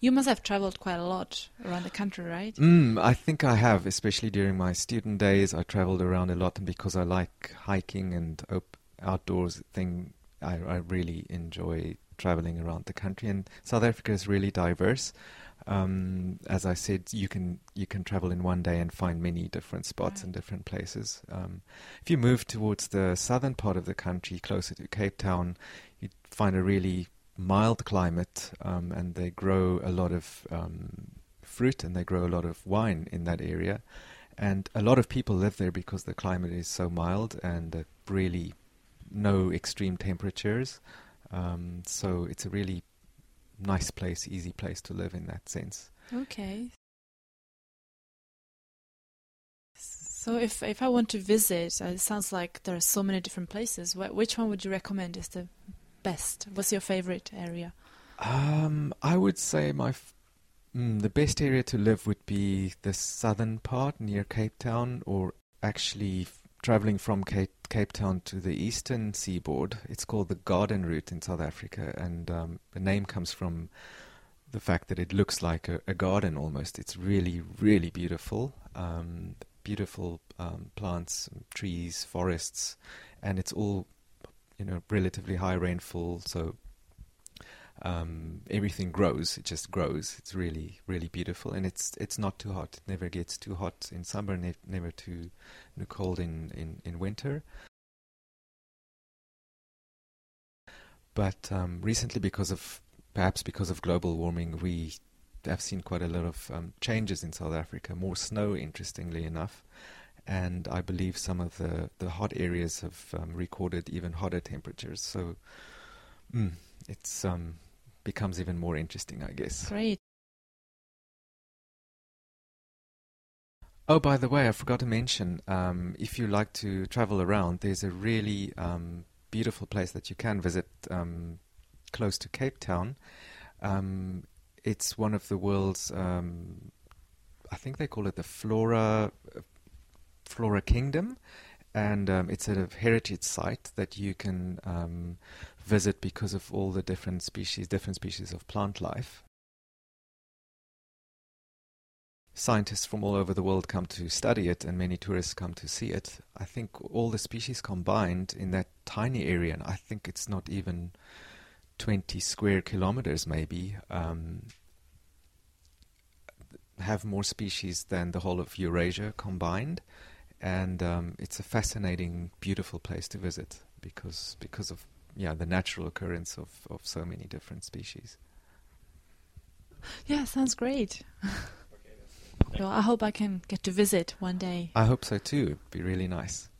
You must have traveled quite a lot around the country, right? I think I have, especially during my student days. I traveled around a lot, and because I like hiking and outdoors thing, I really enjoy traveling around the country. And South Africa is really diverse. As I said, you can travel in one day and find many different spots and different places. If you move towards the southern part of the country, closer to Cape Town, you find a really mild climate, and they grow a lot of fruit and they grow a lot of wine in that area. And a lot of people live there because the climate is so mild and really no extreme temperatures. So it's a really nice place, easy place to live in that sense. Okay. So if I want to visit, it sounds like there are so many different places. Which one would you recommend is the best? What's your favorite area? I would say the best area to live would be the southern part near Cape Town, or actually traveling from Cape Town to the eastern seaboard. It's called the Garden Route in South Africa, and the name comes from the fact that it looks like a garden almost. It's really, really beautiful. Beautiful plants, trees, forests, and it's all, relatively high rainfall, so everything grows. It just grows. It's really, really beautiful, and it's not too hot. It never gets too hot in summer, never too cold in winter. But recently, perhaps because of global warming, we have seen quite a lot of changes in South Africa. More snow, interestingly enough, and I believe some of the hot areas have recorded even hotter temperatures. So it's becomes even more interesting, I guess. Great. Oh, by the way, I forgot to mention, if you like to travel around, there's a really beautiful place that you can visit close to Cape Town. It's one of the world's, I think they call it the Flora Kingdom, and it's a heritage site that you can visit because of all the different species of plant life. Scientists from all over the world come to study it, and many tourists come to see it. I think all the species combined in that tiny area, and I think it's not even 20 square kilometers maybe, have more species than the whole of Eurasia combined. And it's a fascinating, beautiful place to visit because of the natural occurrence of so many different species. Yeah, sounds great. Well, I hope I can get to visit one day. I hope so too. It'd be really nice.